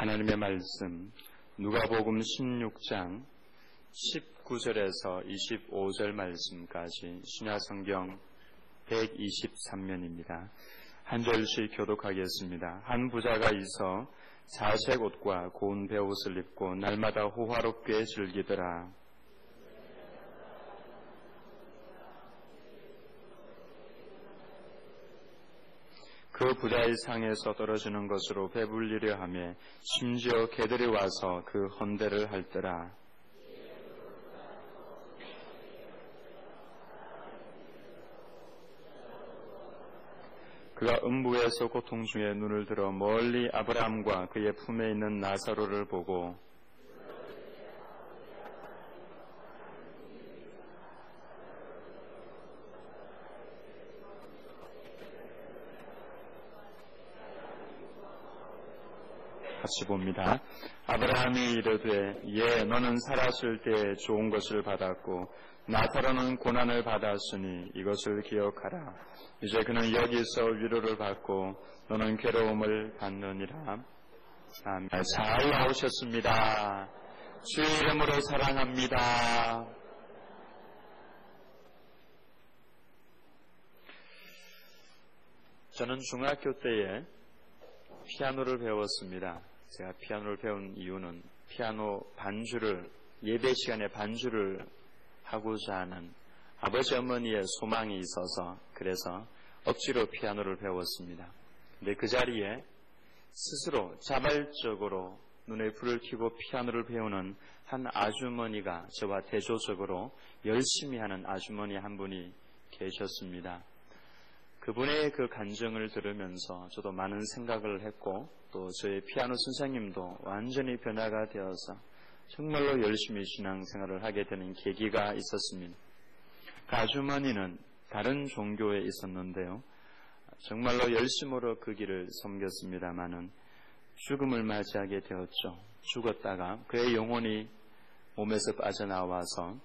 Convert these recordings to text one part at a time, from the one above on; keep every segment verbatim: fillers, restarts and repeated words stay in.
하나님의 말씀 누가복음 십육 장 십구 절에서 이십오 절 말씀까지 신약성경 백이십삼 면입니다. 한 절씩 교독하겠습니다. 한 부자가 있어 자색 옷과 고운 베옷을 입고 날마다 호화롭게 즐기더라. 그 부자의 상에서 떨어지는 것으로 배불리려 하며 심지어 개들이 와서 그 헌대를 할더라. 그가 음부에서 고통 중에 눈을 들어 멀리 아브라함과 그의 품에 있는 나사로를 보고 같이 봅니다. 아브라함이 이르되 예 너는 살았을 때 좋은 것을 받았고 나사로는 고난을 받았으니 이것을 기억하라. 이제 그는 여기서 위로를 받고 너는 괴로움을 받느니라. 아멘. 잘 나오셨습니다. 주의 이름으로 사랑합니다. 저는 중학교 때에 피아노를 배웠습니다. 제가 피아노를 배운 이유는 피아노 반주를 예배 시간에 반주를 하고자 하는 아버지 어머니의 소망이 있어서 그래서 억지로 피아노를 배웠습니다. 근데 그 자리에 스스로 자발적으로 눈에 불을 켜고 피아노를 배우는 한 아주머니가 저와 대조적으로 열심히 하는 아주머니 한 분이 계셨습니다. 그분의 그 간증을 들으면서 저도 많은 생각을 했고 또 저의 피아노 선생님도 완전히 변화가 되어서 정말로 열심히 신앙생활을 하게 되는 계기가 있었습니다. 그 아주머니는 다른 종교에 있었는데요. 정말로 열심으로 그 길을 섬겼습니다마는 죽음을 맞이하게 되었죠. 죽었다가 그의 영혼이 몸에서 빠져나와서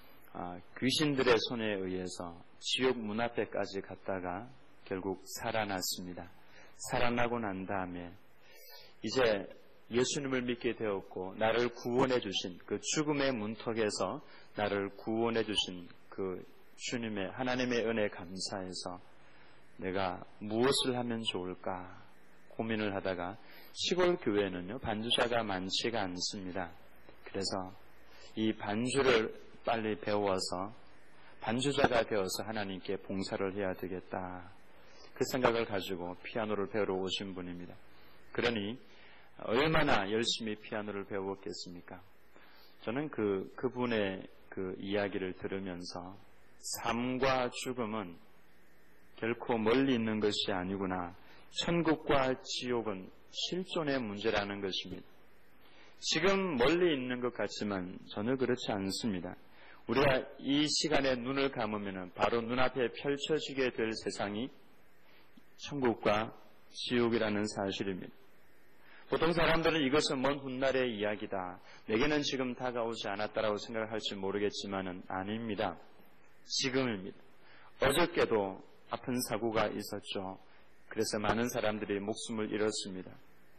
귀신들의 손에 의해서 지옥 문 앞에까지 갔다가 결국 살아났습니다. 살아나고 난 다음에 이제 예수님을 믿게 되었고 나를 구원해 주신 그 죽음의 문턱에서 나를 구원해 주신 그 주님의 하나님의 은혜에 감사해서 내가 무엇을 하면 좋을까 고민을 하다가 시골 교회는요 반주자가 많지가 않습니다. 그래서 이 반주를 빨리 배워서 반주자가 되어서 하나님께 봉사를 해야 되겠다. 그 생각을 가지고 피아노를 배우러 오신 분입니다. 그러니 얼마나 열심히 피아노를 배웠겠습니까? 저는 그, 그분의 그 이야기를 들으면서 삶과 죽음은 결코 멀리 있는 것이 아니구나. 천국과 지옥은 실존의 문제라는 것입니다. 지금 멀리 있는 것 같지만 전혀 그렇지 않습니다. 우리가 이 시간에 눈을 감으면 바로 눈앞에 펼쳐지게 될 세상이 천국과 지옥이라는 사실입니다. 보통 사람들은 이것은 먼 훗날의 이야기다. 내게는 지금 다가오지 않았다라고 생각할지 모르겠지만은 아닙니다. 지금입니다. 어저께도 아픈 사고가 있었죠. 그래서 많은 사람들이 목숨을 잃었습니다.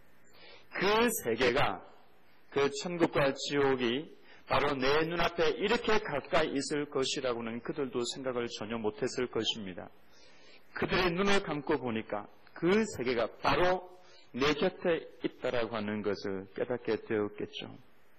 그 세계가 그 천국과 지옥이 바로 내 눈앞에 이렇게 가까이 있을 것이라고는 그들도 생각을 전혀 못했을 것입니다. 그들의 눈을 감고 보니까 그 세계가 바로 내 곁에 있다라고 하는 것을 깨닫게 되었겠죠.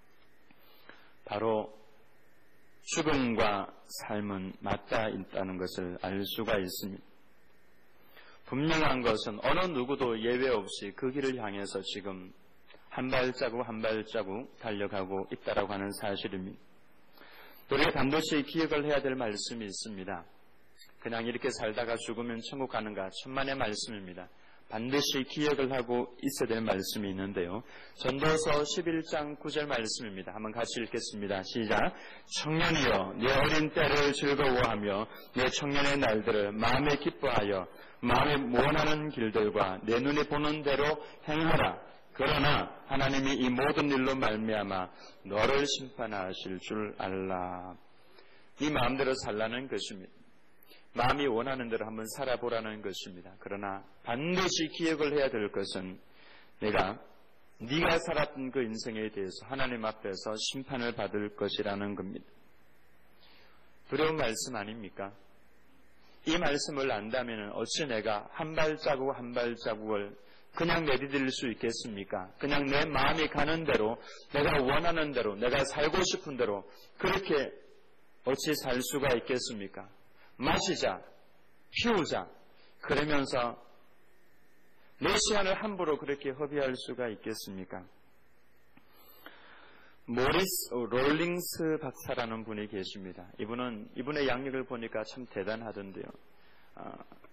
바로 죽음과 삶은 맞닿아 있다는 것을 알 수가 있습니다. 분명한 것은 어느 누구도 예외 없이 그 길을 향해서 지금 한 발자국 한 발자국 달려가고 있다라고 하는 사실입니다. 우리가 반드시 기억을 해야 될 말씀이 있습니다. 그냥 이렇게 살다가 죽으면 천국 가는가 천만의 말씀입니다. 반드시 기억을 하고 있어야 될 말씀이 있는데요. 전도서 십일 장 구 절 말씀입니다. 한번 같이 읽겠습니다. 시작. 청년이여 내 어린 때를 즐거워하며 내 청년의 날들을 마음에 기뻐하여 마음에 원하는 길들과 내 눈이 보는 대로 행하라. 그러나 하나님이 이 모든 일로 말미암아 너를 심판하실 줄 알라. 네 마음대로 살라는 것입니다. 마음이 원하는 대로 한번 살아보라는 것입니다. 그러나 반드시 기억을 해야 될 것은 내가 네가 살았던 그 인생에 대해서 하나님 앞에서 심판을 받을 것이라는 겁니다. 두려운 말씀 아닙니까? 이 말씀을 안다면 어찌 내가 한 발자국 한 발자국을 그냥 내디딜 수 있겠습니까? 그냥 내 마음이 가는 대로, 내가 원하는 대로, 내가 살고 싶은 대로 그렇게 어찌 살 수가 있겠습니까? 마시자, 피우자, 그러면서 내 시간을 함부로 그렇게 허비할 수가 있겠습니까? 모리스 롤링스 박사라는 분이 계십니다. 이분은, 이분의 양력을 보니까 참 대단하던데요. 아,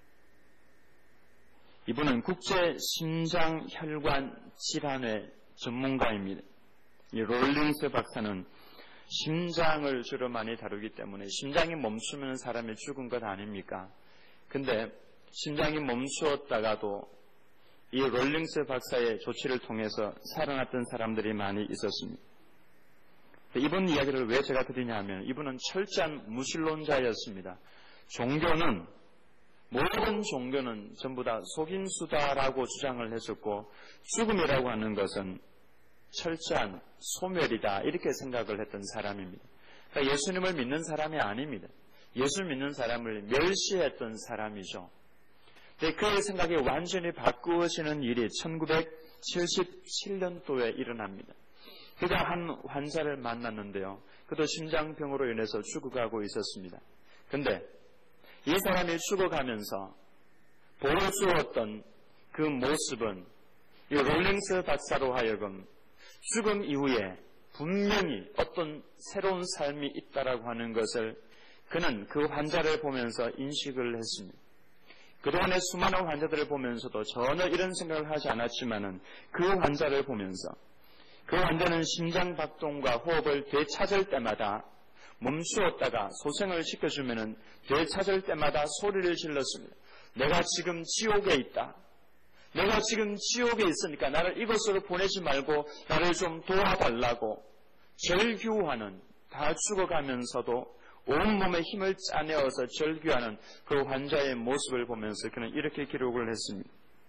이분은 국제 심장 혈관 질환의 전문가입니다. 이 롤링스 박사는 심장을 주로 많이 다루기 때문에 심장이 멈추면 사람이 죽은 것 아닙니까? 근데 심장이 멈추었다가도 이 롤링스 박사의 조치를 통해서 살아났던 사람들이 많이 있었습니다. 이분 이야기를 왜 제가 드리냐면 이분은 철저한 무신론자였습니다. 종교는, 모든 종교는 전부 다 속임수다라고 주장을 했었고 죽음이라고 하는 것은 철저한 소멸이다 이렇게 생각을 했던 사람입니다. 그러니까 예수님을 믿는 사람이 아닙니다. 예수 믿는 사람을 멸시했던 사람이죠. 근데 그의 생각이 완전히 바꾸어지는 일이 천구백칠십칠 년도에 일어납니다. 그가 한 환자를 만났는데요. 그도 심장병으로 인해서 죽어가고 있었습니다. 그런데 이 사람이 죽어가면서 보여주었던 그 모습은 이 롤링스 박사로 하여금 죽음 이후에 분명히 어떤 새로운 삶이 있다라고 하는 것을 그는 그 환자를 보면서 인식을 했습니다. 그동안의 수많은 환자들을 보면서도 전혀 이런 생각을 하지 않았지만은 그 환자를 보면서 그 환자는 심장 박동과 호흡을 되찾을 때마다 멈추었다가 소생을 시켜주면은 되찾을 때마다 소리를 질렀습니다. 내가 지금 지옥에 있다. 내가 지금 지옥에 있으니까 나를 이곳으로 보내지 말고 나를 좀 도와달라고 절규하는, 다 죽어가면서도 온몸에 힘을 짜내어서 절규하는 그 환자의 모습을 보면서 그는 이렇게 기록을 했습니다.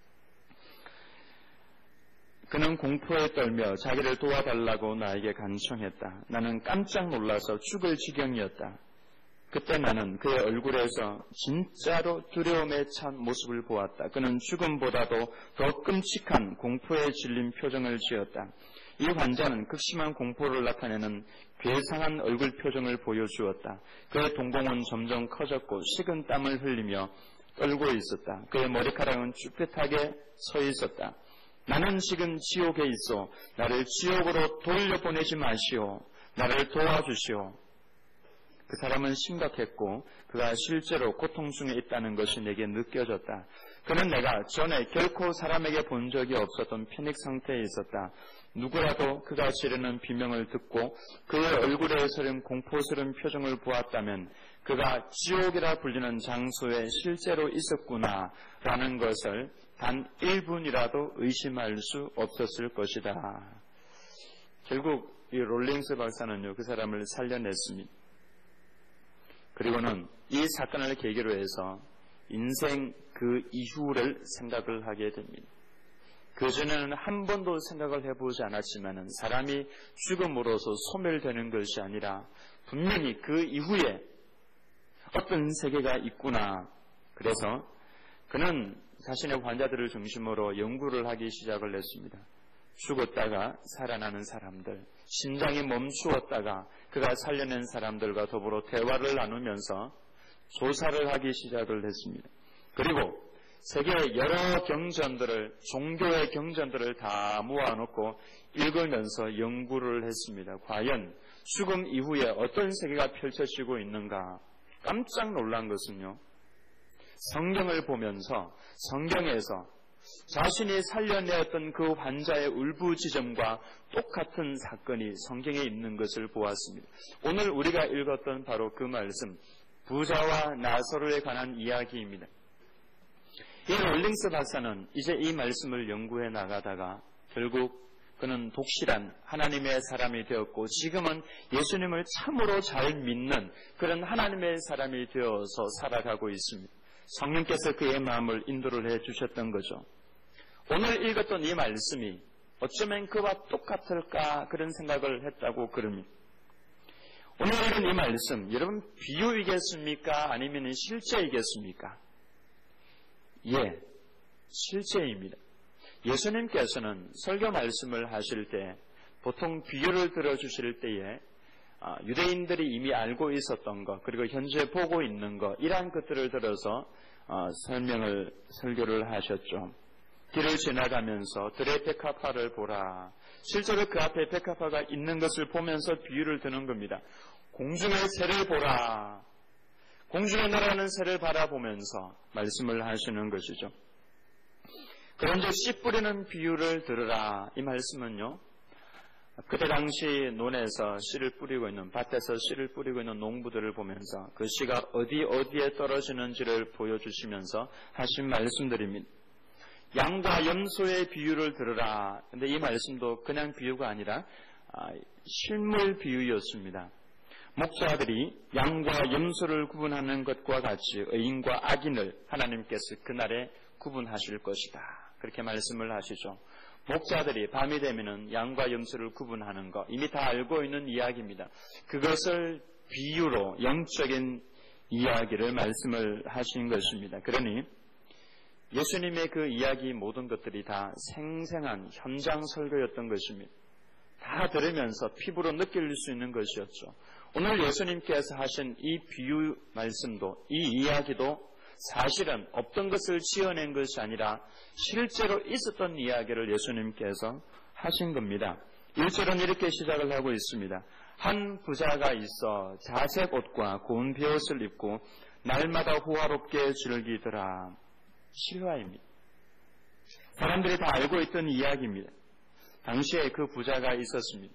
그는 공포에 떨며 자기를 도와달라고 나에게 간청했다. 나는 깜짝 놀라서 죽을 지경이었다. 그때 나는 그의 얼굴에서 진짜로 두려움에 찬 모습을 보았다. 그는 죽음보다도 더 끔찍한 공포에 질린 표정을 지었다. 이 환자는 극심한 공포를 나타내는 괴상한 얼굴 표정을 보여주었다. 그의 동공은 점점 커졌고 식은 땀을 흘리며 떨고 있었다. 그의 머리카락은 쭈뼛하게 서 있었다. 나는 지금 지옥에 있어. 나를 지옥으로 돌려보내지 마시오. 나를 도와주시오. 그 사람은 심각했고 그가 실제로 고통 중에 있다는 것이 내게 느껴졌다. 그는 내가 전에 결코 사람에게 본 적이 없었던 패닉 상태에 있었다. 누구라도 그가 지르는 비명을 듣고 그의 얼굴에 서린 공포스러운 표정을 보았다면 그가 지옥이라 불리는 장소에 실제로 있었구나라는 것을 단 일 분이라도 의심할 수 없었을 것이다. 결국 이 롤링스 박사는요, 그 사람을 살려냈습니다. 그리고는 이 사건을 계기로 해서 인생 그 이후를 생각을 하게 됩니다. 그전에는 한 번도 생각을 해보지 않았지만 사람이 죽음으로써 소멸되는 것이 아니라 분명히 그 이후에 어떤 세계가 있구나. 그래서 그는 자신의 환자들을 중심으로 연구를 하기 시작을 했습니다. 죽었다가 살아나는 사람들, 심장이 멈추었다가 그가 살려낸 사람들과 더불어 대화를 나누면서 조사를 하기 시작을 했습니다. 그리고 세계의 여러 경전들을, 종교의 경전들을 다 모아놓고 읽으면서 연구를 했습니다. 과연 죽음 이후에 어떤 세계가 펼쳐지고 있는가? 깜짝 놀란 것은요, 성경을 보면서 성경에서 자신이 살려내었던 그 환자의 울부짖음과 똑같은 사건이 성경에 있는 것을 보았습니다. 오늘 우리가 읽었던 바로 그 말씀, 부자와 나사로에 관한 이야기입니다. 이 롤링스 박사는 이제 이 말씀을 연구해 나가다가 결국 그는 독실한 하나님의 사람이 되었고 지금은 예수님을 참으로 잘 믿는 그런 하나님의 사람이 되어서 살아가고 있습니다. 성령께서 그의 마음을 인도를 해 주셨던 거죠. 오늘 읽었던 이 말씀이 어쩌면 그와 똑같을까 그런 생각을 했다고 그럽니다. 오늘은 이 말씀, 여러분 비유이겠습니까? 아니면 실제이겠습니까? 예, 실제입니다. 예수님께서는 설교 말씀을 하실 때 보통 비유를 들어주실 때에 유대인들이 이미 알고 있었던 것, 그리고 현재 보고 있는 것, 이러한 것들을 들어서 설명을, 설교를 하셨죠. 길을 지나가면서 들의 백합화를 보라. 실제로 그 앞에 백합화가 있는 것을 보면서 비유를 드는 겁니다. 공중의 새를 보라. 공중에 날아가는 새를 바라보면서 말씀을 하시는 것이죠. 그런데 씨 뿌리는 비유를 들으라. 이 말씀은요, 그때 당시 논에서 씨를 뿌리고 있는, 밭에서 씨를 뿌리고 있는 농부들을 보면서 그 씨가 어디 어디에 떨어지는지를 보여주시면서 하신 말씀들입니다. 양과 염소의 비유를 들으라. 근데 이 말씀도 그냥 비유가 아니라 실물 비유였습니다. 목자들이 양과 염소를 구분하는 것과 같이 의인과 악인을 하나님께서 그날에 구분하실 것이다. 그렇게 말씀을 하시죠. 목자들이 밤이 되면은 양과 염소를 구분하는 것, 이미 다 알고 있는 이야기입니다. 그것을 비유로 영적인 이야기를 말씀을 하신 것입니다. 그러니 예수님의 그 이야기 모든 것들이 다 생생한 현장 설교였던 것입니다. 다 들으면서 피부로 느낄 수 있는 것이었죠. 오늘 예수님께서 하신 이 비유 말씀도, 이 이야기도 사실은 없던 것을 지어낸 것이 아니라 실제로 있었던 이야기를 예수님께서 하신 겁니다. 일 절은 이렇게 시작을 하고 있습니다. 한 부자가 있어 자색 옷과 고운 베옷을 입고 날마다 호화롭게 즐기더라. 실화입니다. 사람들이 다 알고 있던 이야기입니다. 당시에 그 부자가 있었습니다.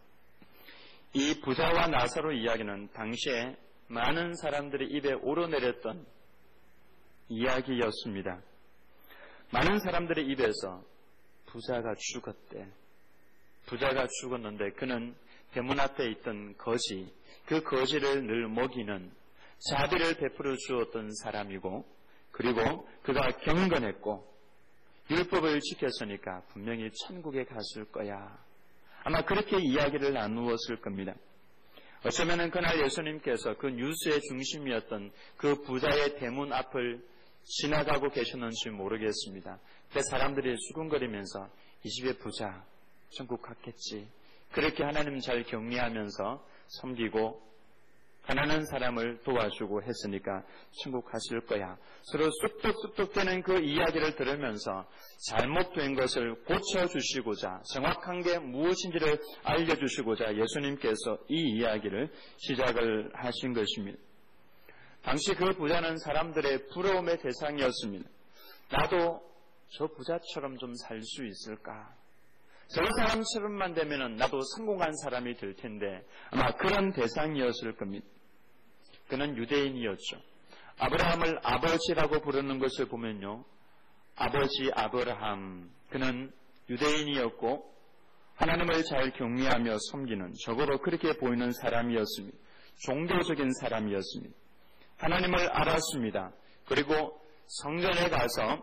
이 부자와 나사로 이야기는 당시에 많은 사람들의 입에 오르내렸던 이야기였습니다. 많은 사람들의 입에서 부자가 죽었대. 부자가 죽었는데 그는 대문 앞에 있던 거지, 그 거지를 늘 먹이는 자비를 베풀어 주었던 사람이고, 그리고 그가 경건했고 율법을 지켰으니까 분명히 천국에 갔을 거야. 아마 그렇게 이야기를 나누었을 겁니다. 어쩌면 그날 예수님께서 그 뉴스의 중심이었던 그 부자의 대문 앞을 지나가고 계셨는지 모르겠습니다. 그때 사람들이 수군거리면서 이 집의 부자 천국 갔겠지. 그렇게 하나님 잘 격리하면서 섬기고 가난한 사람을 도와주고 했으니까 천국 가실 거야. 서로 쑥덕쑥덕대는 그 이야기를 들으면서 잘못된 것을 고쳐주시고자, 정확한 게 무엇인지를 알려주시고자 예수님께서 이 이야기를 시작을 하신 것입니다. 당시 그 부자는 사람들의 부러움의 대상이었습니다. 나도 저 부자처럼 좀 살 수 있을까? 저 사람처럼만 되면 나도 성공한 사람이 될 텐데 아마 그런 대상이었을 겁니다. 그는 유대인이었죠. 아브라함을 아버지라고 부르는 것을 보면요, 아버지 아브라함, 그는 유대인이었고 하나님을 잘 경외하며 섬기는, 적어도 그렇게 보이는 사람이었습니다. 종교적인 사람이었습니다. 하나님을 알았습니다. 그리고 성전에 가서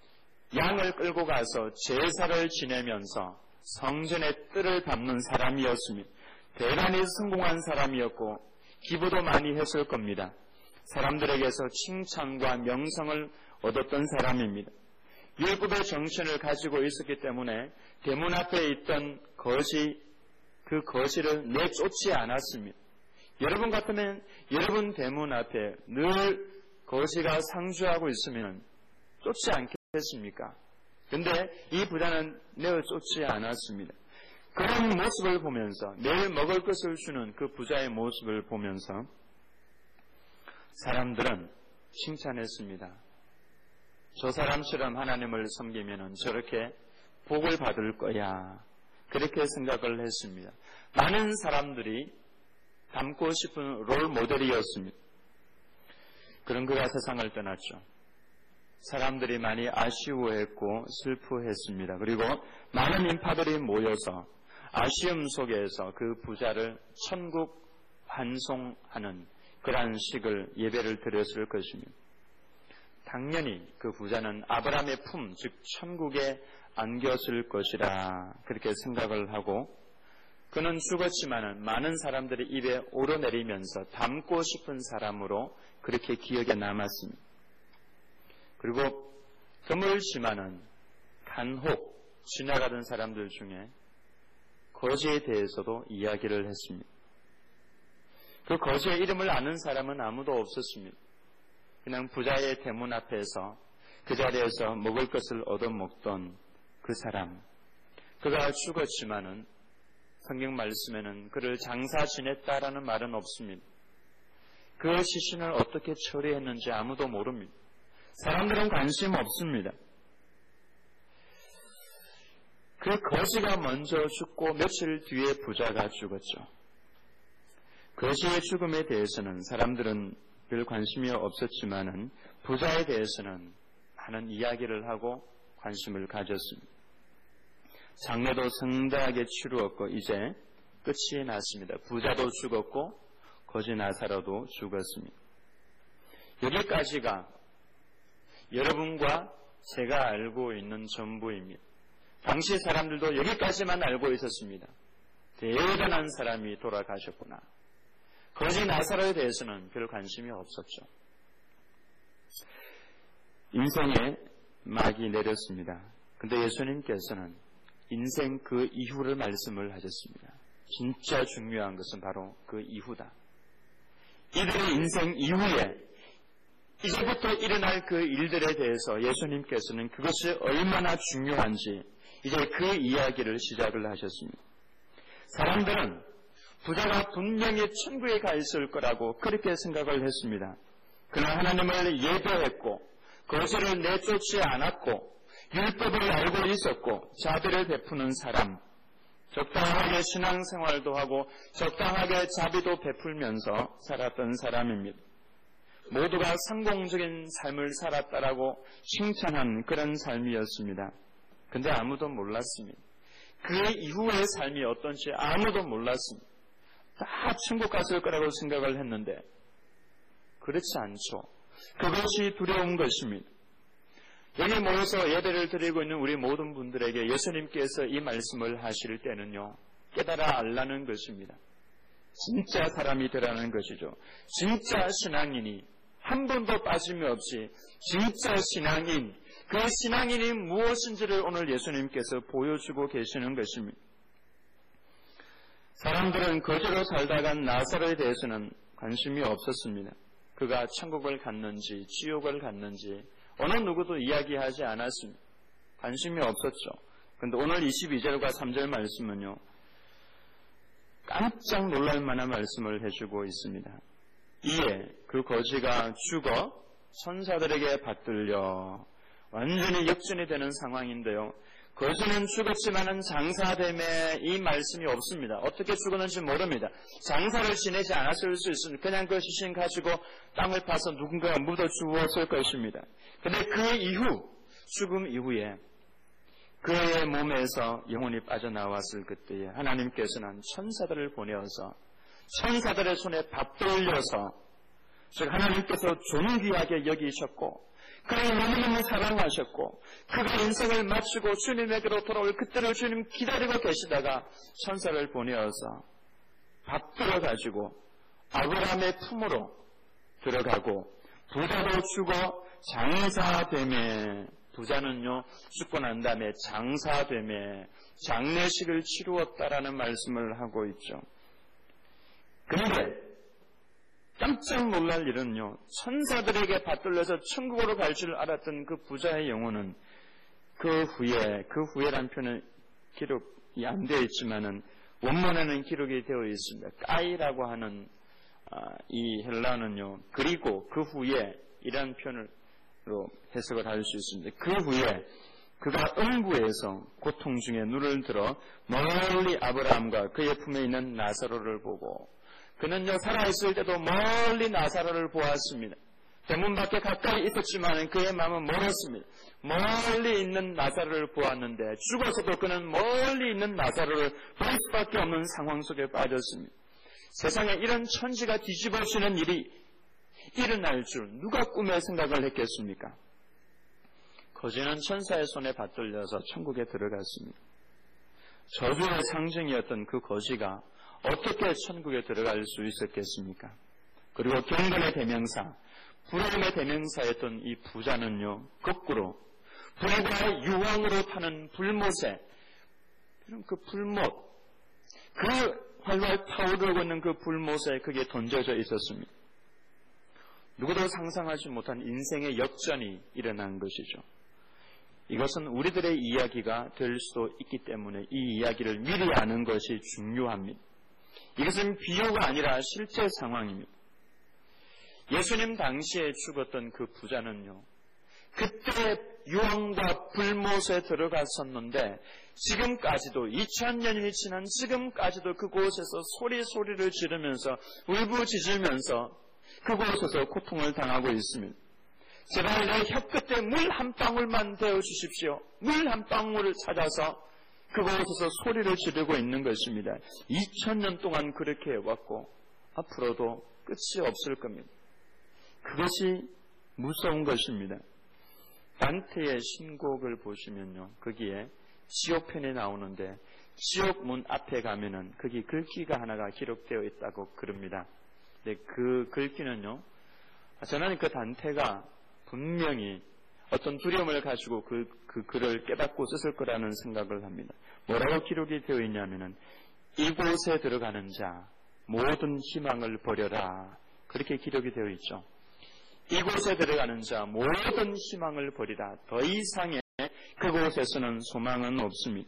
양을 끌고 가서 제사를 지내면서 성전의 뜰을 밟는 사람이었습니다. 대단히 성공한 사람이었고 기부도 많이 했을 겁니다. 사람들에게서 칭찬과 명성을 얻었던 사람입니다. 율법의 정신을 가지고 있었기 때문에 대문 앞에 있던 거지, 그 거지를 내쫓지 않았습니다. 여러분 같으면 여러분 대문 앞에 늘 거지가 상주하고 있으면 쫓지 않겠습니까? 그런데 이 부자는 내어쫓지 않았습니다. 그런 모습을 보면서, 매일 먹을 것을 주는 그 부자의 모습을 보면서 사람들은 칭찬했습니다. 저 사람처럼 하나님을 섬기면 저렇게 복을 받을 거야. 그렇게 생각을 했습니다. 많은 사람들이 닮고 싶은 롤 모델이었습니다. 그런 그가 세상을 떠났죠. 사람들이 많이 아쉬워했고 슬퍼했습니다. 그리고 많은 인파들이 모여서 아쉬움 속에서 그 부자를 천국 환송하는 그러한 식을, 예배를 드렸을 것입니다. 당연히 그 부자는 아브라함의 품, 즉 천국에 안겼을 것이라 그렇게 생각을 하고 그는 죽었지만은 많은 사람들의 입에 오르내리면서 닮고 싶은 사람으로 그렇게 기억에 남았습니다. 그리고 드물지만은 간혹 지나가던 사람들 중에 거지에 대해서도 이야기를 했습니다. 그 거지의 이름을 아는 사람은 아무도 없었습니다. 그냥 부자의 대문 앞에서 그 자리에서 먹을 것을 얻어먹던 그 사람. 그가 죽었지만은 성경 말씀에는 그를 장사 지냈다라는 말은 없습니다. 그 시신을 어떻게 처리했는지 아무도 모릅니다. 사람들은 관심 없습니다. 그 거지가 먼저 죽고 며칠 뒤에 부자가 죽었죠. 거지의 죽음에 대해서는 사람들은 별 관심이 없었지만은 부자에 대해서는 많은 이야기를 하고 관심을 가졌습니다. 장례도 성대하게 치루었고 이제 끝이 났습니다. 부자도 죽었고 거지 나사로도 죽었습니다. 여기까지가 여러분과 제가 알고 있는 전부입니다. 당시 사람들도 여기까지만 알고 있었습니다. 대단한 사람이 돌아가셨구나. 거지 나사로에 대해서는 별 관심이 없었죠. 인생에 막이 내렸습니다. 근데 예수님께서는 인생 그 이후를 말씀을 하셨습니다. 진짜 중요한 것은 바로 그 이후다. 이들의 인생 이후에 이제부터 일어날 그 일들에 대해서 예수님께서는 그것이 얼마나 중요한지 이제 그 이야기를 시작을 하셨습니다. 사람들은 부자가 분명히 천국에 가 있을 거라고 그렇게 생각을 했습니다. 그러나 하나님을 예배했고 거지를 내쫓지 않았고 율법을 알고 있었고 자비를 베푸는 사람, 적당하게 신앙생활도 하고 적당하게 자비도 베풀면서 살았던 사람입니다. 모두가 성공적인 삶을 살았다라고 칭찬한 그런 삶이었습니다. 근데 아무도 몰랐습니다. 그 이후의 삶이 어떤지 아무도 몰랐습니다. 다 천국 갔을 거라고 생각을 했는데 그렇지 않죠. 그것이 두려운 것입니다. 여기 모여서 예배를 드리고 있는 우리 모든 분들에게 예수님께서 이 말씀을 하실 때는요, 깨달아 알라는 것입니다. 진짜 사람이 되라는 것이죠. 진짜 신앙인이 한 번도 빠짐이 없이 진짜 신앙인, 그 신앙인이 무엇인지를 오늘 예수님께서 보여주고 계시는 것입니다. 사람들은 거지로 살다 간 나사로에 대해서는 관심이 없었습니다. 그가 천국을 갔는지 지옥을 갔는지 어느 누구도 이야기하지 않았습니다. 관심이 없었죠. 그런데 오늘 이십이 절과 삼 절 말씀은요, 깜짝 놀랄 만한 말씀을 해주고 있습니다. 이에 그 거지가 죽어 천사들에게 받들려 완전히 역전이 되는 상황인데요. 거지는 죽었지만은 장사됨에 이 말씀이 없습니다. 어떻게 죽었는지 모릅니다. 장사를 지내지 않았을 수 있습니다. 그냥 그 시신 가지고 땅을 파서 누군가가 묻어 주었을 것입니다. 그런데 그 이후, 죽음 이후에 그의 몸에서 영혼이 빠져나왔을 그때에 하나님께서는 천사들을 보내어서 천사들의 손에 받들려서, 즉 하나님께서 존귀하게 여기셨고 그를 너무너무 사랑하셨고 그가 인생을 마치고 주님에게로 돌아올 그때를 주님 기다리고 계시다가 천사를 보내어서 받들어가지고 아브라함의 품으로 들어가고 부자도 죽어 장사되매, 부자는요 죽고 난 다음에 장사되매 장례식을 치루었다라는 말씀을 하고 있죠. 그런데 깜짝 놀랄 일은요, 천사들에게 받들려서 천국으로 갈 줄 알았던 그 부자의 영혼은 그 후에, 그 후에란 표현은 기록이 안 되어 있지만은 원문에는 기록이 되어 있습니다. 까이라고 하는 아, 이 헬라어는요, 그리고 그 후에 이런 표현으로 해석을 할 수 있습니다. 그 후에 그가 음부에서 고통 중에 눈을 들어 멀리 아브라함과 그의 품에 있는 나사로를 보고, 그는요 살아있을 때도 멀리 나사로를 보았습니다. 대문 밖에 가까이 있었지만 그의 마음은 멀었습니다. 멀리 있는 나사로를 보았는데 죽어서도 그는 멀리 있는 나사로를 볼 수밖에 없는 상황 속에 빠졌습니다. 세상에 이런 천지가 뒤집어지는 일이 일어날 줄 누가 꿈에 생각을 했겠습니까? 거지는 천사의 손에 받들려서 천국에 들어갔습니다. 저주의 상징이었던 그 거지가 어떻게 천국에 들어갈 수 있었겠습니까? 그리고 경건의 대명사, 부러움의 대명사였던 이 부자는요, 거꾸로 불과 유황으로 타는 불못에, 그 불못, 그 활활 타오르고 있는 그 불못에 그게 던져져 있었습니다. 누구도 상상하지 못한 인생의 역전이 일어난 것이죠. 이것은 우리들의 이야기가 될 수도 있기 때문에 이 이야기를 미리 아는 것이 중요합니다. 이것은 비유가 아니라 실제 상황입니다. 예수님 당시에 죽었던 그 부자는요, 그때 유황과 불못에 들어갔었는데 지금까지도 이천 년이 지난 지금까지도 그곳에서 소리 소리를 지르면서 울부짖으면서 그곳에서 고통을 당하고 있습니다. 제발 내 혀끝에 물 한 방울만 대어 주십시오. 물 한 방울을 찾아서 그곳에서 소리를 지르고 있는 것입니다. 이천 년 동안 그렇게 해왔고 앞으로도 끝이 없을 겁니다. 그것이 무서운 것입니다. 단테의 신곡을 보시면요, 거기에 지옥편에 나오는데 지옥 문 앞에 가면은 거기 글귀가 하나가 기록되어 있다고 그럽니다. 근데 그 글귀는요, 저는 그 단테가 분명히 어떤 두려움을 가지고 그, 그 글을 깨닫고 썼을 거라는 생각을 합니다. 뭐라고 기록이 되어 있냐면은 이곳에 들어가는 자 모든 희망을 버려라, 그렇게 기록이 되어 있죠. 이곳에 들어가는 자 모든 희망을 버리라. 더 이상의 그곳에서는 소망은 없습니다.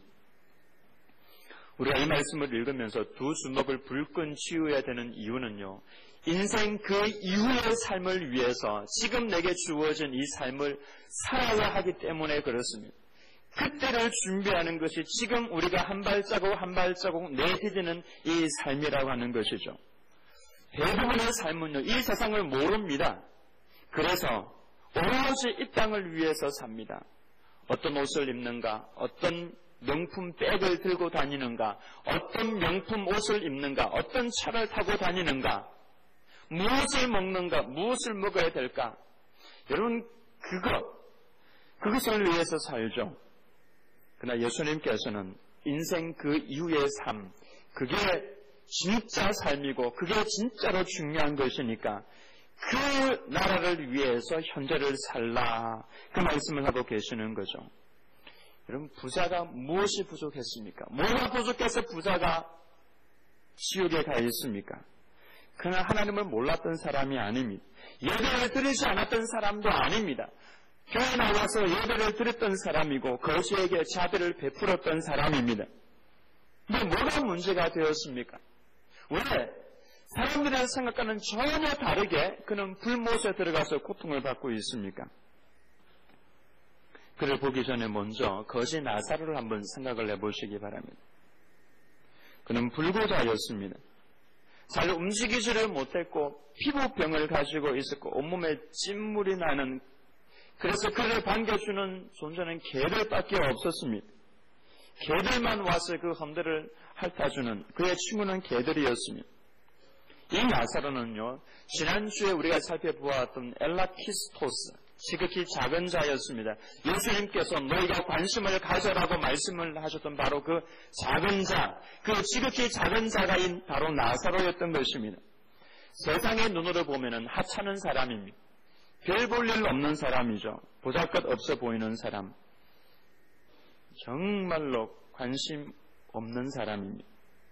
우리가 이 말씀을 읽으면서 두 주먹을 불끈 쥐어야 되는 이유는요, 인생 그 이후의 삶을 위해서 지금 내게 주어진 이 삶을 살아야 하기 때문에 그렇습니다. 그때를 준비하는 것이 지금 우리가 한 발자국 한 발자국 내디디는 이 삶이라고 하는 것이죠. 대부분의 삶은요, 이 세상을 모릅니다. 그래서 오로지 이 땅을 위해서 삽니다. 어떤 옷을 입는가, 어떤 명품 백을 들고 다니는가, 어떤 명품 옷을 입는가, 어떤 차를 타고 다니는가, 무엇을 먹는가, 무엇을 먹어야 될까. 여러분, 그것, 그것을 위해서 살죠. 그러나 예수님께서는 인생 그 이후의 삶, 그게 진짜 삶이고 그게 진짜로 중요한 것이니까 그 나라를 위해서 현재를 살라, 그 말씀을 하고 계시는 거죠. 여러분, 부자가 무엇이 부족했습니까? 뭐가 부족해서 부자가 지옥에 가 있습니까? 그는 하나님을 몰랐던 사람이 아닙니다. 예배를 드리지 않았던 사람도 아닙니다. 교회 나와서 예배를 드렸던 사람이고 거지에게 자비를 베풀었던 사람입니다. 근데 뭐가 문제가 되었습니까? 왜? 사람들이 생각과는 전혀 다르게 그는 불못에 들어가서 고통을 받고 있습니까? 그를 보기 전에 먼저 거지 나사로를 한번 생각을 해보시기 바랍니다. 그는 불구자였습니다. 잘 움직이지를 못했고 피부병을 가지고 있었고 온몸에 찐물이 나는, 그래서 그를 반겨주는 존재는 개들밖에 없었습니다. 개들만 와서 그 험들을 핥아주는 그의 친구는 개들이었습니다. 이 나사로는요, 지난주에 우리가 살펴보았던 엘라키스토스, 지극히 작은 자였습니다. 예수님께서 너희가 관심을 가져라고 말씀을 하셨던 바로 그 작은 자, 그 지극히 작은 자가인 바로 나사로였던 것입니다. 세상의 눈으로 보면은 하찮은 사람입니다. 별 볼 일 없는 사람이죠. 보잘것 없어 보이는 사람. 정말로 관심 없는 사람입니다.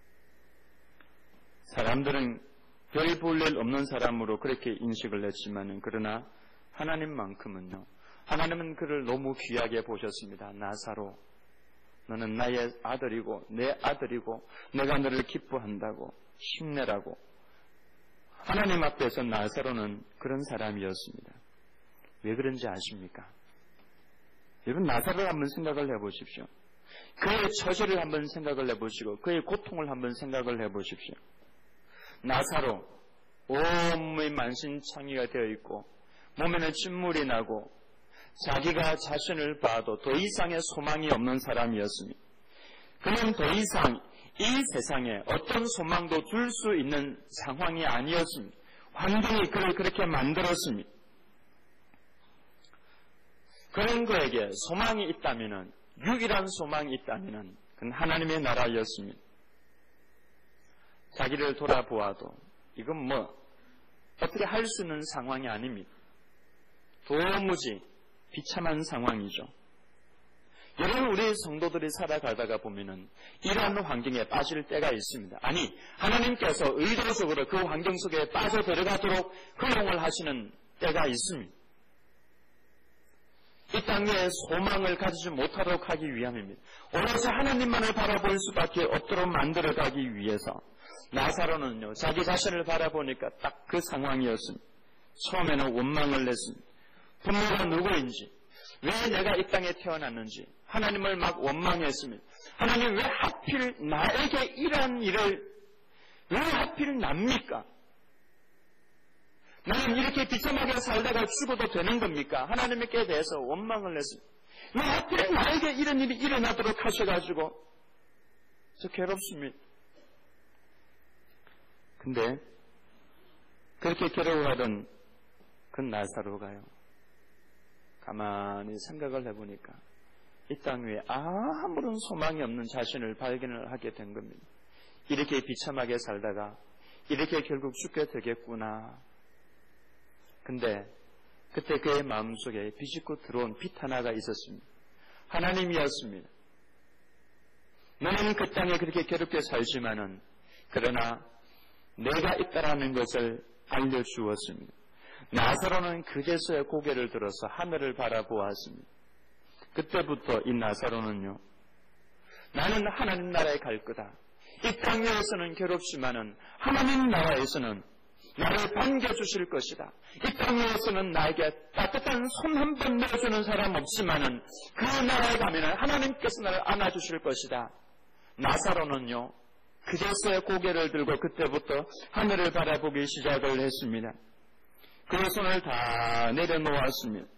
사람들은 별 볼 일 없는 사람으로 그렇게 인식을 했지만은, 그러나 하나님만큼은요, 하나님은 그를 너무 귀하게 보셨습니다. 나사로, 너는 나의 아들이고 내 아들이고 내가 너를 기뻐한다고, 힘내라고. 하나님 앞에서 나사로는 그런 사람이었습니다. 왜 그런지 아십니까? 여러분, 나사로를 한번 생각을 해보십시오. 그의 처지를 한번 생각을 해보시고 그의 고통을 한번 생각을 해보십시오. 나사로, 온몸이 만신창이가 되어 있고 몸에는 침물이 나고 자기가 자신을 봐도 더 이상의 소망이 없는 사람이었습니다. 그는 더 이상 이 세상에 어떤 소망도 둘 수 있는 상황이 아니었습니다. 환경이 그를 그렇게 만들었습니다. 그런 그에게 소망이 있다면은, 유일한 소망이 있다면은 그건 하나님의 나라였습니다. 자기를 돌아보아도 이건 뭐 어떻게 할 수 있는 상황이 아닙니다. 도무지 비참한 상황이죠. 여러분, 우리 성도들이 살아가다가 보면은 이러한 환경에 빠질 때가 있습니다. 아니, 하나님께서 의도적으로 그 환경 속에 빠져 들어가도록 허용을 하시는 때가 있습니다. 이 땅에 소망을 가지지 못하도록 하기 위함입니다. 오로지 하나님만을 바라볼 수밖에 없도록 만들어가기 위해서 나사로는요, 자기 자신을 바라보니까 딱 그 상황이었습니다. 처음에는 원망을 냈습니다. 부모가 누구인지, 왜 내가 이 땅에 태어났는지 하나님을 막 원망했습니다. 하나님, 왜 하필 나에게 이런 일을, 왜 하필 납니까? 나는 이렇게 비참하게 살다가 죽어도 되는 겁니까? 하나님께 대해서 원망을 했습니다. 왜 하필 나에게 이런 일이 일어나도록 하셔가지고 저 괴롭습니다. 근데 그렇게 괴로워하던 그 나사로가요, 가만히 생각을 해보니까 이 땅 위에 아무런 소망이 없는 자신을 발견을 하게 된 겁니다. 이렇게 비참하게 살다가 이렇게 결국 죽게 되겠구나. 근데 그때 그의 마음속에 비집고 들어온 빛 하나가 있었습니다. 하나님이었습니다. 너는 그 땅에 그렇게 괴롭게 살지만은 그러나 내가 있다라는 것을 알려주었습니다. 나사로는 그제서야 고개를 들어서 하늘을 바라보았습니다. 그때부터 이 나사로는요, 나는 하나님 나라에 갈 거다. 이 땅에서는 괴롭지만은 하나님 나라에서는 나를 반겨주실 것이다. 이 땅에서는 나에게 따뜻한 손 한 번 내어주는 사람 없지만은 그 나라에 가면은 하나님께서 나를 안아주실 것이다. 나사로는요, 그제서야 고개를 들고 그때부터 하늘을 바라보기 시작을 했습니다. 그 손을 다 내려놓았습니다.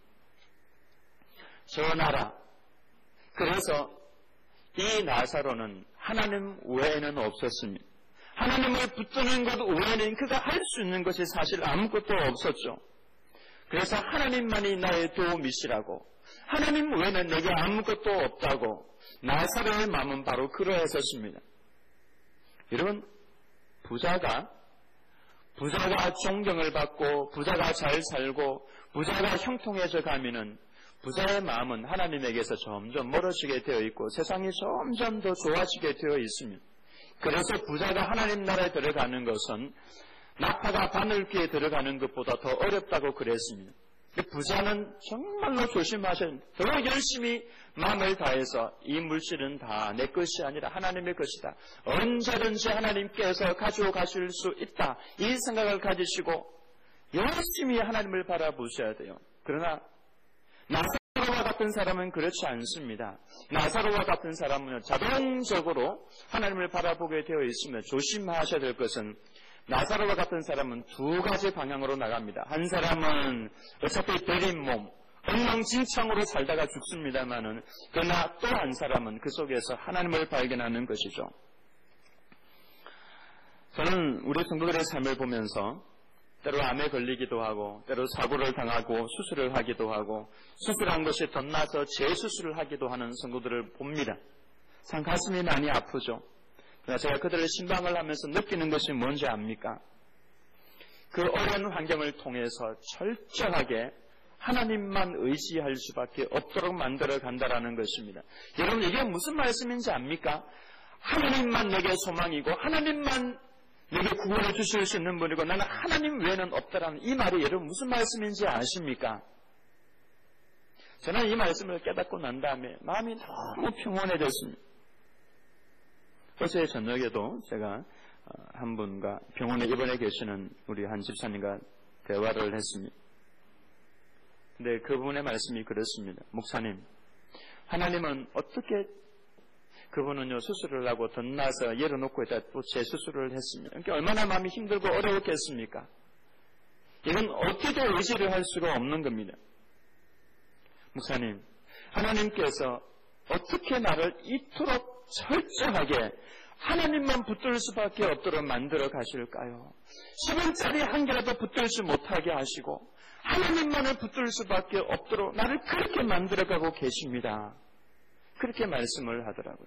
전하라. 그래서 이 나사로는 하나님 외에는 없었습니다. 하나님을 붙드는 것 외에는 그가 할 수 있는 것이 사실 아무것도 없었죠. 그래서 하나님만이 나의 도움이시라고, 하나님 외에는 내게 아무것도 없다고 나사로의 마음은 바로 그러했었습니다. 여러분, 부자가 부자가 존경을 받고 부자가 잘 살고 부자가 형통해져 가면은 부자의 마음은 하나님에게서 점점 멀어지게 되어 있고 세상이 점점 더 좋아지게 되어 있습니다. 그래서 부자가 하나님 나라에 들어가는 것은 나팔가 바늘귀에 들어가는 것보다 더 어렵다고 그랬습니다. 부자는 정말로 조심하셔야 합니다. 더 열심히 마음을 다해서 이 물질은 다 내 것이 아니라 하나님의 것이다. 언제든지 하나님께서 가지고 가실 수 있다. 이 생각을 가지시고 열심히 하나님을 바라보셔야 돼요. 그러나 나사로와 같은 사람은 그렇지 않습니다. 나사로와 같은 사람은 자동적으로 하나님을 바라보게 되어 있으면 조심하셔야 될 것은 나사로와 같은 사람은 두 가지 방향으로 나갑니다. 한 사람은 어차피 베린 몸, 엉망진창으로 살다가 죽습니다마는 그러나 또 한 사람은 그 속에서 하나님을 발견하는 것이죠. 저는 우리 성도들의 삶을 보면서 때로 암에 걸리기도 하고 때로 사고를 당하고 수술을 하기도 하고 수술한 것이 덧나서 재수술을 하기도 하는 성도들을 봅니다. 참 가슴이 많이 아프죠. 그러나 제가 그들을 신방을 하면서 느끼는 것이 뭔지 압니까? 그 어려운 환경을 통해서 철저하게 하나님만 의지할 수밖에 없도록 만들어 간다라는 것입니다. 여러분, 이게 무슨 말씀인지 압니까? 하나님만 내게 소망이고 하나님만 내게 구원해 주실 수 있는 분이고 나는 하나님 외에는 없다라는 이 말이 여러분 무슨 말씀인지 아십니까? 저는 이 말씀을 깨닫고 난 다음에 마음이 너무 평온해졌습니다. 어제 저녁에도 제가 한 분과 병원에 입원해 계시는 우리 한 집사님과 대화를 했습니다. 근데 그분의 말씀이 그렇습니다. 목사님, 하나님은 어떻게, 그분은요 수술을 하고 덧나서 열어놓고 있다 또 재수술을 했습니다. 그러니까 얼마나 마음이 힘들고 어려웠겠습니까? 이건 어떻게 의지를 할 수가 없는 겁니다. 목사님, 하나님께서 어떻게 나를 이토록 철저하게 하나님만 붙들 수밖에 없도록 만들어 가실까요? 십 원짜리 한 개라도 붙들지 못하게 하시고 하나님만을 붙들 수밖에 없도록 나를 그렇게 만들어가고 계십니다. 그렇게 말씀을 하더라고요.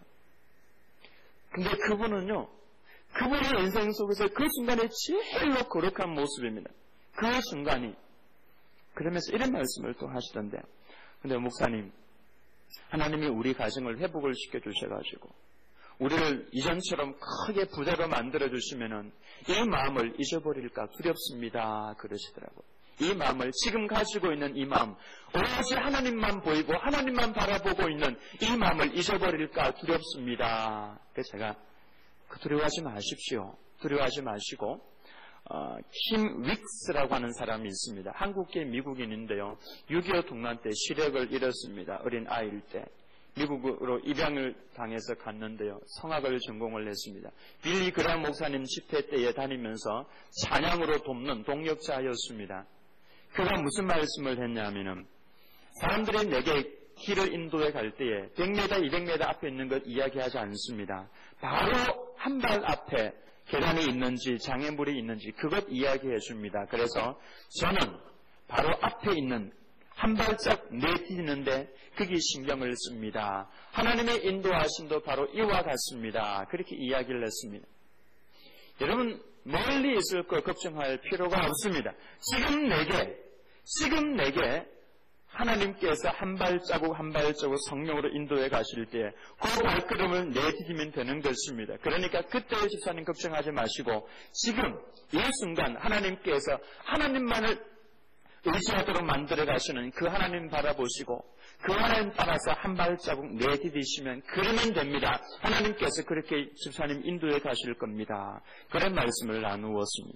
근데 그분은요, 그분의 인생 속에서 그 순간이 제일로 거룩한 모습입니다. 그 순간이. 그러면서 이런 말씀을 또 하시던데, 근데 목사님, 하나님이 우리 가정을 회복을 시켜주셔가지고 우리를 이전처럼 크게 부자로 만들어주시면은 이 마음을 잊어버릴까 두렵습니다. 그러시더라고요. 이 마음을, 지금 가지고 있는 이 마음, 오로지 하나님만 보이고 하나님만 바라보고 있는 이 마음을 잊어버릴까 두렵습니다. 그래서 제가 두려워하지 마십시오. 두려워하지 마시고 어, 킴 윅스라고 하는 사람이 있습니다. 한국계 미국인인데요. 육이오 동란 때 시력을 잃었습니다. 어린 아이일 때. 미국으로 입양을 당해서 갔는데요. 성악을 전공을 했습니다. 빌리 그람 목사님 집회 때에 다니면서 찬양으로 돕는 동역자였습니다. 그가 무슨 말씀을 했냐면은, 사람들이 내게 길을 인도해 갈 때에 백 미터, 이백 미터 앞에 있는 것 이야기하지 않습니다. 바로 한 발 앞에 계단이 있는지 장애물이 있는지 그것 이야기해 줍니다. 그래서 저는 바로 앞에 있는 한 발짝 내딛는데 그게 신경을 씁니다. 하나님의 인도하심도 바로 이와 같습니다. 그렇게 이야기를 했습니다. 여러분, 멀리 있을 걸 걱정할 필요가 없습니다. 지금 내게, 지금 내게 하나님께서 한 발자국 한 발자국 성령으로 인도해 가실 때 그 발걸음을 내디디면 되는 것입니다. 그러니까 그때 집사님 걱정하지 마시고 지금 이 순간 하나님께서 하나님만을 의지하도록 만들어 가시는 그 하나님 바라보시고 그 하나님 따라서 한 발자국 내디디시면 그러면 됩니다. 하나님께서 그렇게 집사님 인도해 가실 겁니다. 그런 말씀을 나누었습니다.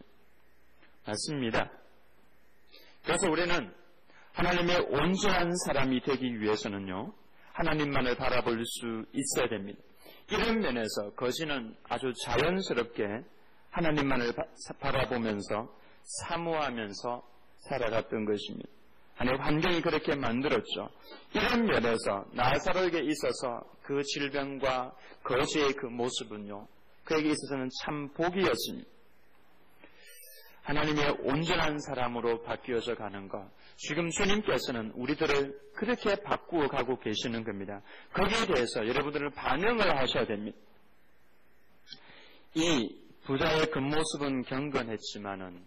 맞습니다. 그래서 우리는 하나님의 온전한 사람이 되기 위해서는요, 하나님만을 바라볼 수 있어야 됩니다. 이런 면에서 거지는 아주 자연스럽게 하나님만을 바라보면서 사모하면서 살아갔던 것입니다. 하나님 환경이 그렇게 만들었죠. 이런 면에서 나사로에게 있어서 그 질병과 거지의 그 모습은요, 그에게 있어서는 참 복이었습니다. 하나님의 온전한 사람으로 바뀌어져 가는 것, 지금 주님께서는 우리들을 그렇게 바꾸어 가고 계시는 겁니다. 거기에 대해서 여러분들은 반응을 하셔야 됩니다. 이 부자의 겉모습은 경건했지만은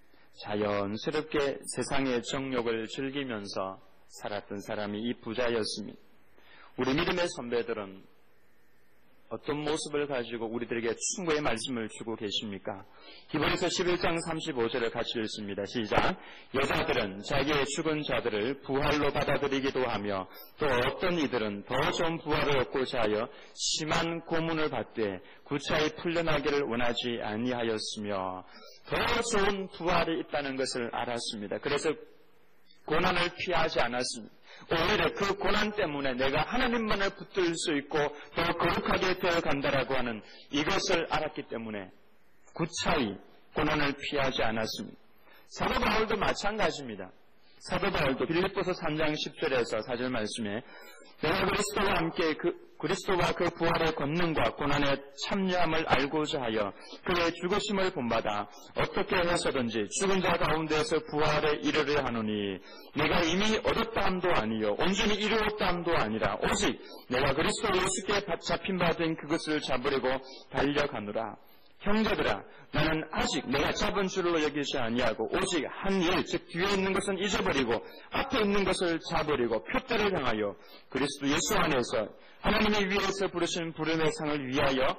자연스럽게 세상의 정욕을 즐기면서 살았던 사람이 이 부자였습니다. 우리 믿음의 선배들은 어떤 모습을 가지고 우리들에게 충고의 말씀을 주고 계십니까? 히브리서 십일 장 삼십오 절을 같이 읽습니다. 시작. 여자들은 자기의 죽은 자들을 부활로 받아들이기도 하며 또 어떤 이들은 더 좋은 부활을 얻고자 하여 심한 고문을 받되 구차히 풀려나기를 원하지 아니하였으며 더 좋은 부활이 있다는 것을 알았습니다. 그래서 고난을 피하지 않았습니다. 오히려 그 고난 때문에 내가 하나님만을 붙들 수 있고 더 거룩하게 되어간다라고 하는 이것을 알았기 때문에 구차히 고난을 피하지 않았습니다. 사도 바울도 마찬가지입니다. 사도 바울도 빌립보서 삼 장 십 절에서 사 절 말씀에 내가 그리스도와 함께 그 그리스도와 그 부활의 권능과 고난의 참여함을 알고자 하여 그의 죽으심을 본받아 어떻게 해서든지 죽은 자 가운데서 부활에 이르려 하노니 내가 이미 얻었다 함도 아니요 온전히 이루었다 함도 아니라 오직 내가 그리스도 예수께 잡힌 바 된 그것을 잡으려고 달려가노라. 형제들아, 나는 아직 내가 잡은 줄로 여기지 아니하고 오직 한 일, 즉 뒤에 있는 것은 잊어버리고 앞에 있는 것을 잡으려고 표대를 향하여 그리스도 예수 안에서 하나님의 위에서 부르신 부름의 상을 위하여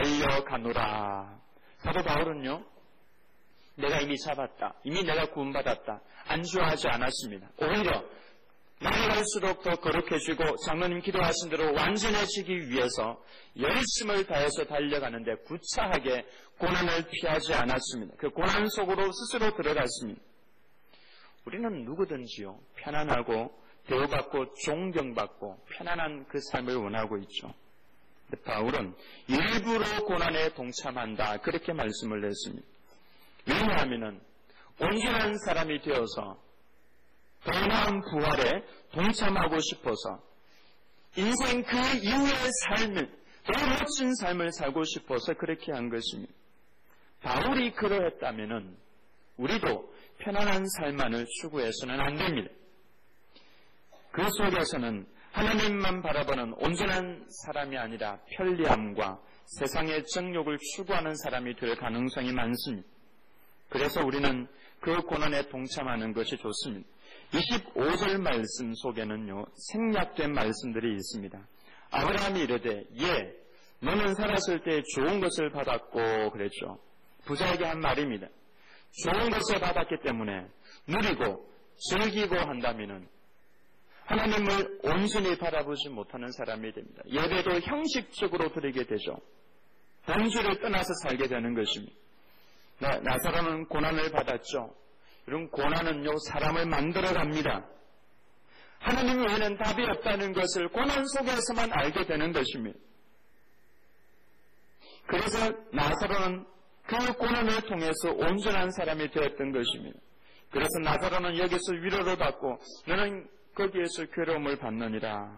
달려가노라. 사도 바울은요, 내가 이미 잡았다, 이미 내가 구원받았다, 안주하지 않았습니다. 오히려 나아갈수록 더 거룩해지고 장로님 기도하신 대로 완전해지기 위해서 열심을 다해서 달려가는데 구차하게 고난을 피하지 않았습니다. 그 고난 속으로 스스로 들어갔습니다. 우리는 누구든지요, 편안하고 대우받고 존경받고 편안한 그 삶을 원하고 있죠. 바울은 일부러 고난에 동참한다, 그렇게 말씀을 했습니다. 왜냐하면 온전한 사람이 되어서 더 나은 부활에 동참하고 싶어서 인생 그 이후의 삶을 더 멋진 삶을 살고 싶어서 그렇게 한 것입니다. 바울이 그러했다면 우리도 편안한 삶만을 추구해서는 안 됩니다. 그 속에서는 하나님만 바라보는 온전한 사람이 아니라 편리함과 세상의 정욕을 추구하는 사람이 될 가능성이 많습니다. 그래서 우리는 그 고난에 동참하는 것이 좋습니다. 이십오 절 말씀 속에는요, 생략된 말씀들이 있습니다. 아브라함이 이르되 예, 너는 살았을 때 좋은 것을 받았고 그랬죠. 부자에게 한 말입니다. 좋은 것을 받았기 때문에 누리고 즐기고 한다면은 하나님을 온전히 바라보지 못하는 사람이 됩니다. 예배도 형식적으로 드리게 되죠. 본질을 떠나서 살게 되는 것입니다. 나, 나사로는 고난을 받았죠. 이런 고난은요, 사람을 만들어갑니다. 하나님 외에는 답이 없다는 것을 고난 속에서만 알게 되는 것입니다. 그래서 나사로는 그 고난을 통해서 온전한 사람이 되었던 것입니다. 그래서 나사로는 여기서 위로를 받고 너는 거기에서 괴로움을 받느니라.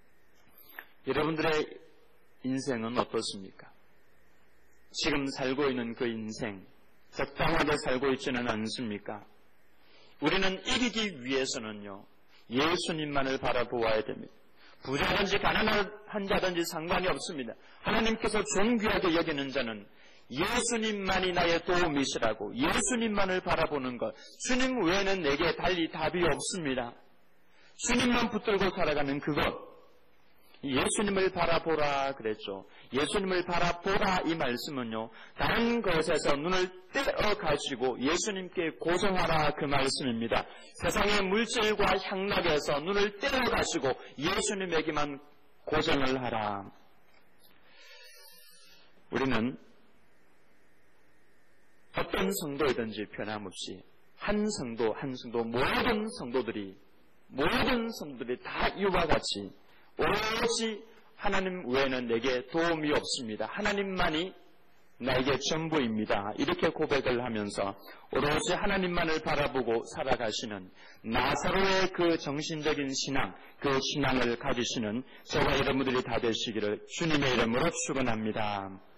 여러분들의 인생은 어떻습니까? 지금 살고 있는 그 인생, 적당하게 살고 있지는 않습니까? 우리는 이기기 위해서는요, 예수님만을 바라보아야 됩니다. 부자든지 가난한 자든지 상관이 없습니다. 하나님께서 존귀하게 여기는 자는 예수님만이 나의 도움이시라고 예수님만을 바라보는 것, 주님 외에는 내게 달리 답이 없습니다. 주님만 붙들고 살아가는 그것, 예수님을 바라보라 그랬죠. 예수님을 바라보라 이 말씀은요, 다른 것에서 눈을 떼어 가지고 예수님께 고정하라 그 말씀입니다. 세상의 물질과 향락에서 눈을 떼어 가지고 예수님에게만 고정을 하라. 우리는 어떤 성도이든지 변함없이 한 성도 한 성도 모든 성도들이 모든 성도들이 다 이와 같이 오로지 하나님 외에는 내게 도움이 없습니다. 하나님만이 나에게 전부입니다. 이렇게 고백을 하면서 오로지 하나님만을 바라보고 살아가시는 나사로의 그 정신적인 신앙, 그 신앙을 가지시는 저와 여러분들이 다 되시기를 주님의 이름으로 축원합니다.